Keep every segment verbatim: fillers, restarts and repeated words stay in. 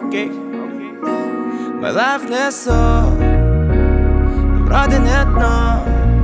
окей. Мой лайф не сон, вроде нет, но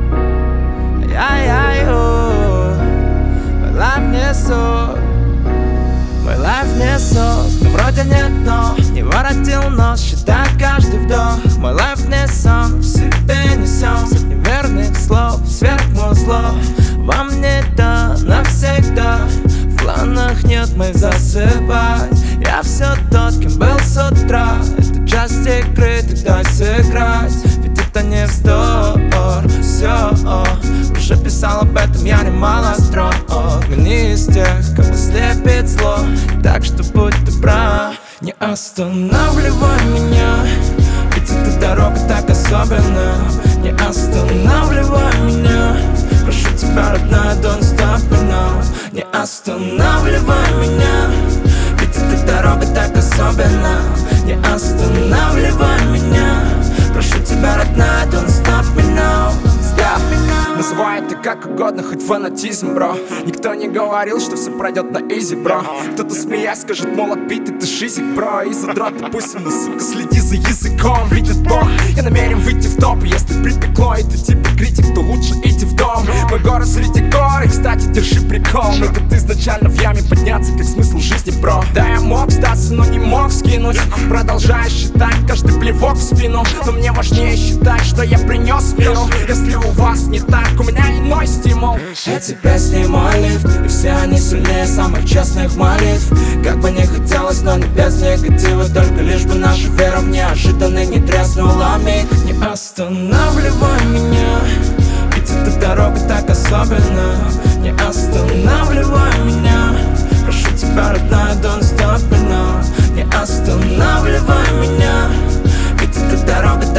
Ай-яй-яй-о. Мой лайф не сон, мой лайф не сон, но вроде нет, но не воротил нос, считай каждый вдох. Мой лайф не сон, в себе несем сотни верных слов, сверхмозлов. Во мне да навсегда, в планах нет моих засыпать. Я все тот, кем был с утра. Это часть игры, ты дай сыграть, ведь это не вздор. Все, уже писал об этом я немало строк. Не из тех, кого слепит зло, так что будь добра, не останавливай меня, ведь эта дорога так особенная. Не останавливай меня, прошу тебя, родная, don't stop me now. Не останавливай меня, ведь эта дорога так особенная. Не останавливай меня, прошу тебя, родная, don't stop me now. Stop me now. Называй это как угодно, хоть фанатизм, бро. Никто не говорил, что все пройдет на изи, бро. Кто-то смеясь скажет, мол, отбит это шизик, бро. И задрот, допустим, но, сука, следи за языком. Видит Бог, я намерен выйти в топ. Если припекло и ты типа критик, то лучше идти в дом. Мой город среди гор, и, кстати, держи прикол. Но тут изначально в яме подняться, как смысл жизни, бро. Да, я мог сдаться, но не мог скинуть. Продолжаю считать каждый плевок в спину, но мне важнее считать, что я принес миру. Если у вас не так, у меня иной стимул. Эти песни мой лифт, и все они сильнее самых честных молитв. Как бы не хотелось, но не без негатива, только лишь бы наша вера в неожиданный не треснула миг. Не останавливай меня, ведь эта дорога так особенная. Не останавливай меня, прошу тебя, родная, don't stop me now. Не останавливай меня, ведь эта дорога